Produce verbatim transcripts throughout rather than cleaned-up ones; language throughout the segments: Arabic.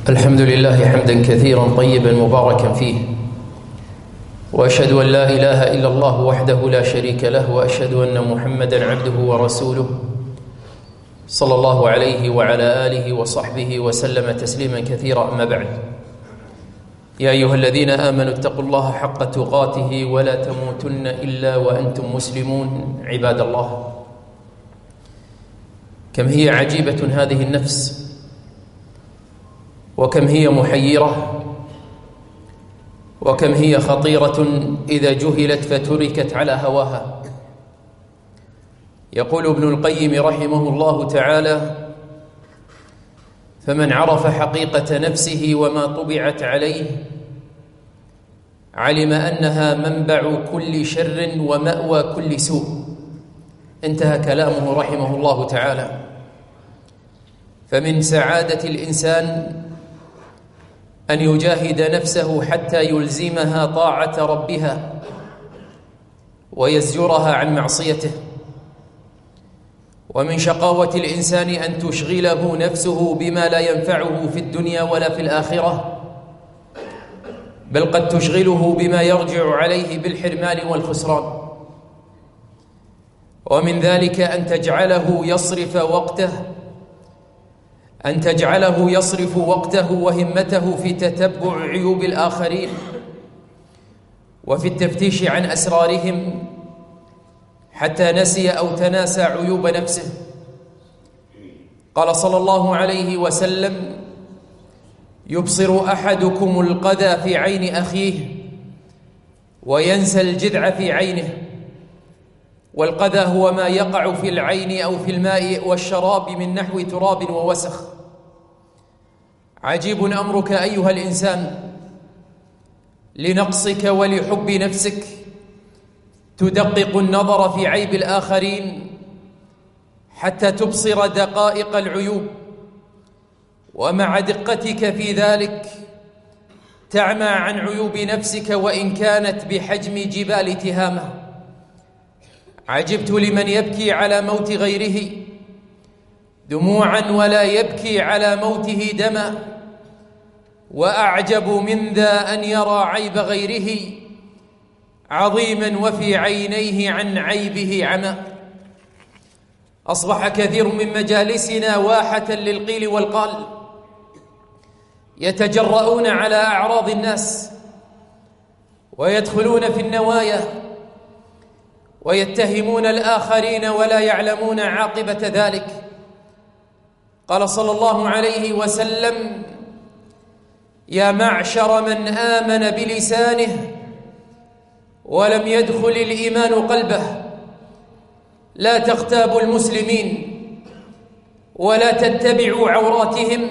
الحمد لله حمدا كثيرا طيبا مباركا فيه، وأشهد أن لا إله إلا الله وحده لا شريك له، وأشهد أن محمدا عبده ورسوله صلى الله عليه وعلى آله وصحبه وسلم تسليما كثيرا. أما بعد، يا أيها الذين آمنوا اتقوا الله حق تقاته ولا تموتن إلا وأنتم مسلمون. عباد الله، كم هي عجيبة هذه النفس، وكم هي محيرة، وكم هي خطيرة إذا جهلت فتركت على هواها. يقول ابن القيم رحمه الله تعالى: فمن عرف حقيقة نفسه وما طبعت عليه علم أنها منبع كل شر ومأوى كل سوء. انتهى كلامه رحمه الله تعالى. فمن سعادة الإنسان أن يجاهد نفسه حتى يلزمها طاعة ربها ويزجرها عن معصيته، ومن شقاوة الإنسان أن تشغله نفسه بما لا ينفعه في الدنيا ولا في الآخرة، بل قد تشغله بما يرجع عليه بالحرمان والخسران. ومن ذلك أن تجعله يصرف وقته أن تجعله يصرف وقته وهمته في تتبع عيوب الآخرين وفي التفتيش عن أسرارهم، حتى نسي أو تناسى عيوب نفسه. قال صلى الله عليه وسلم: يبصر أحدكم القذى في عين أخيه وينسى الجذع في عينه. والقذى هو ما يقع في العين أو في الماء والشراب من نحو تراب ووسخ. عجيب أمرك أيها الإنسان، لنقصك ولحب نفسك تدقق النظر في عيب الآخرين حتى تبصر دقائق العيوب، ومع دقتك في ذلك تعمى عن عيوب نفسك وإن كانت بحجم جبال تهامة. عجبت لمن يبكي على موت غيره دموعا ولا يبكي على موته دما، وأعجب من ذا أن يرى عيب غيره عظيما وفي عينيه عن عيبه عمى. أصبح كثير من مجالسنا واحة للقيل والقال، يتجرؤون على أعراض الناس ويدخلون في النوايا ويتهمون الآخرين ولا يعلمون عاقبة ذلك. قال صلى الله عليه وسلم: يا معشر من آمن بلسانه ولم يدخل الإيمان قلبه، لا تغتابوا المسلمين ولا تتبعوا عوراتهم،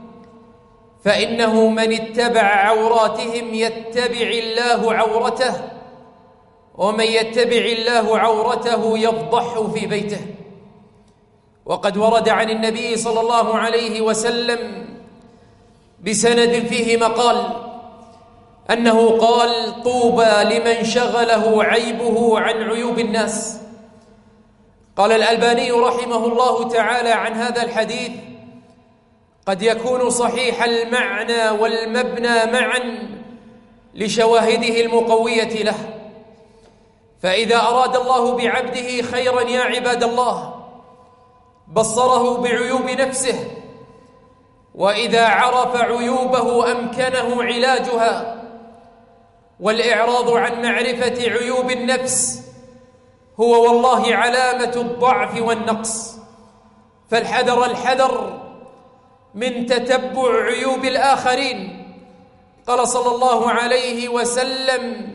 فإنه من اتبع عوراتهم يتبع الله عورته، ومن يتبع الله عورته يفضحه في بيته. وقد ورد عن النبي صلى الله عليه وسلم بسند فيه مقال أنه قال: طوبى لمن شغله عيبه عن عيوب الناس. قال الألباني رحمه الله تعالى عن هذا الحديث: قد يكون صحيح المعنى والمبنى معا لشواهده المقوية له، فإذا أراد الله بعبده خيرا يا عباد الله بصره بعيوب نفسه، وإذا عرف عيوبه أمكنه علاجها. والإعراض عن معرفة عيوب النفس هو والله علامة الضعف والنقص، فالحذر الحذر من تتبع عيوب الآخرين. قال صلى الله عليه وسلم: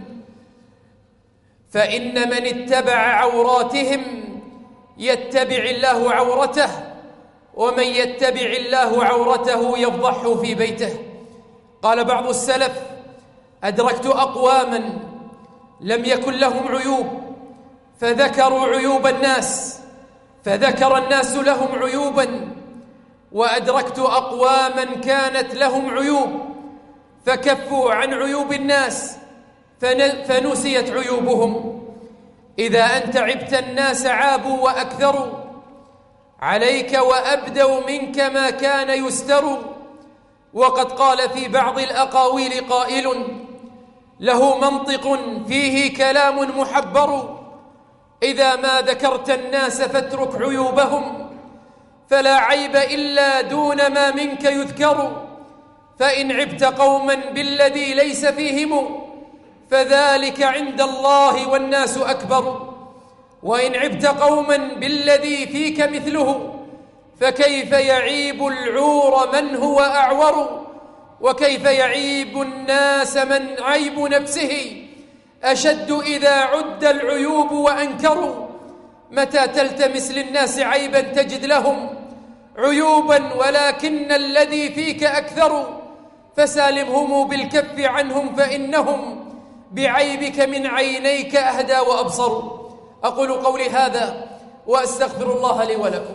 فإن من اتبع عوراتهم يتبع الله عورته، ومن يتبع الله عورته يفضحه في بيته. قال بعض السلف: أدركت أقواما لم يكن لهم عيوب فذكروا عيوب الناس فذكر الناس لهم عيوبا، وأدركت أقواما كانت لهم عيوب فكفوا عن عيوب الناس فنسيت عيوبهم. إذا أنت عبت الناس عابوا وأكثروا عليك وأبدوا منك ما كان يستر، وقد قال في بعض الأقاويل قائل له منطق فيه كلام محبر: إذا ما ذكرت الناس فاترك عيوبهم، فلا عيب إلا دون ما منك يذكر. فإن عبت قوما بالذي ليس فيهم فذلك عند الله والناس أكبر، وإن عبت قوما بالذي فيك مثله فكيف يعيب العور من هو أعور، وكيف يعيب الناس من عيب نفسه أشد إذا عد العيوب وأنكروا. متى تلتمس للناس عيبا تجد لهم عيوبا، ولكن الذي فيك أكثر، فسالمهم بالكف عنهم فإنهم بعيبك من عينيك أهدى وأبصر. أقول قولي هذا وأستغفر الله لي ولكم.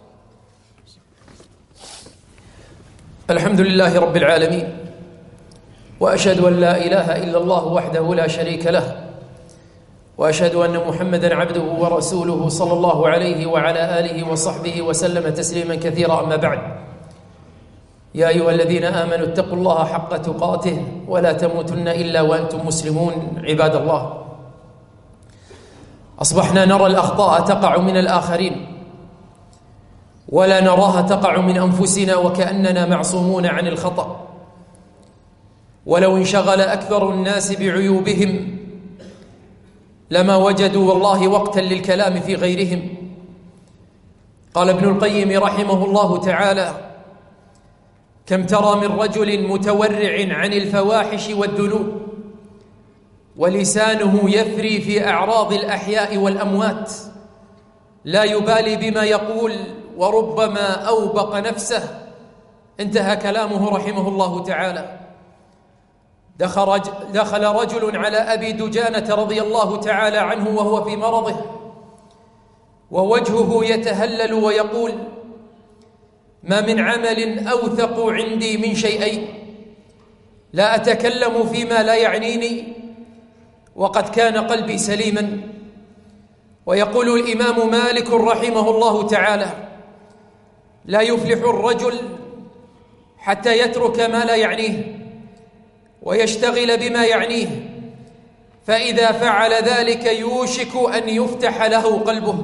الحمد لله رب العالمين، وأشهد أن لا إله إلا الله وحده لا شريك له، وأشهد أن محمدًا عبده ورسوله صلى الله عليه وعلى آله وصحبه وسلم تسليمًا كثيرا. أما بعد، يا أيها الذين آمنوا اتقوا الله حق تقاته ولا تموتن إلا وأنتم مسلمون. عباد الله، أصبحنا نرى الأخطاء تقع من الآخرين ولا نراها تقع من أنفسنا، وكأننا معصومون عن الخطأ. ولو انشغل أكثر الناس بعيوبهم لما وجدوا والله وقتا للكلام في غيرهم. قال ابن القيم رحمه الله تعالى: كم ترى من رجل متورع عن الفواحش والذنوب ولسانه يفري في أعراض الأحياء والأموات، لا يبالي بما يقول وربما أوبق نفسه. انتهى كلامه رحمه الله تعالى. دخل رجل على أبي دجانة رضي الله تعالى عنه وهو في مرضه، ووجهه يتهلل ويقول: ما من عمل أوثق عندي من شيئين، لا أتكلم فيما لا يعنيني وقد كان قلبي سليما. ويقول الإمام مالك رحمه الله تعالى: لا يفلح الرجل حتى يترك ما لا يعنيه ويشتغل بما يعنيه، فإذا فعل ذلك يوشك أن يفتح له قلبه.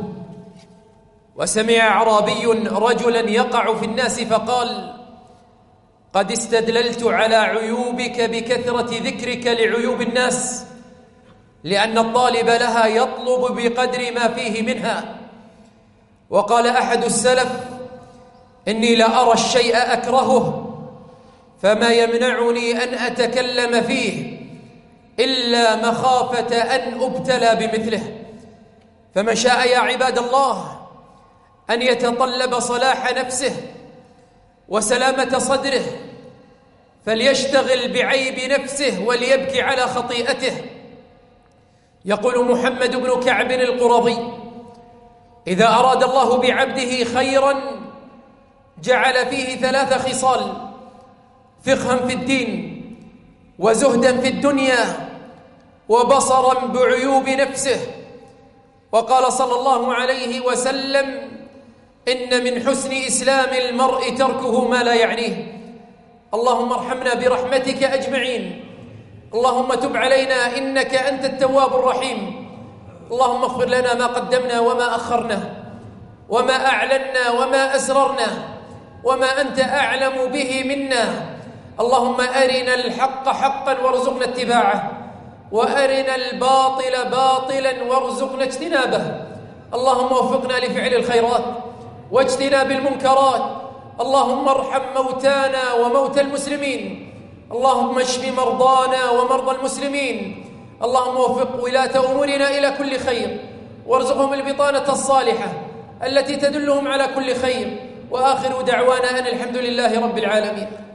وسمع أعرابي رجلا يقع في الناس فقال: قد استدللت على عيوبك بكثرة ذكرك لعيوب الناس، لأن الطالب لها يطلب بقدر ما فيه منها. وقال أحد السلف: إني لأرى الشيء أكرهه فما يمنعني أن أتكلم فيه إلا مخافة أن أبتلى بمثله. فمن شاء يا عباد الله أن يتطلب صلاح نفسه وسلامة صدره فليشتغل بعيب نفسه وليبكي على خطيئته. يقول محمد بن كعب القرظي: إذا أراد الله بعبده خيرا جعل فيه ثلاث خصال: فقها في الدين، وزهدا في الدنيا، وبصرا بعيوب نفسه. وقال صلى الله عليه وسلم: إن من حسن إسلام المرء تركه ما لا يعنيه. اللهم ارحمنا برحمتك أجمعين. اللهم تب علينا إنك أنت التواب الرحيم. اللهم اغفر لنا ما قدمنا وما أخرنا وما أعلنا وما أسررنا وما أنت أعلم به منا. اللهم أرنا الحق حقا وارزقنا اتباعه، وأرنا الباطل باطلا وارزقنا اجتنابه. اللهم وفقنا لفعل الخيرات واجتناب المنكرات. اللهم ارحم موتانا وموتى المسلمين. اللهم اشف مرضانا ومرضى المسلمين. اللهم وفق ولاة أمورنا إلى كل خير، وارزقهم البطانة الصالحة التي تدلهم على كل خير. وآخر دعوانا أن الحمد لله رب العالمين.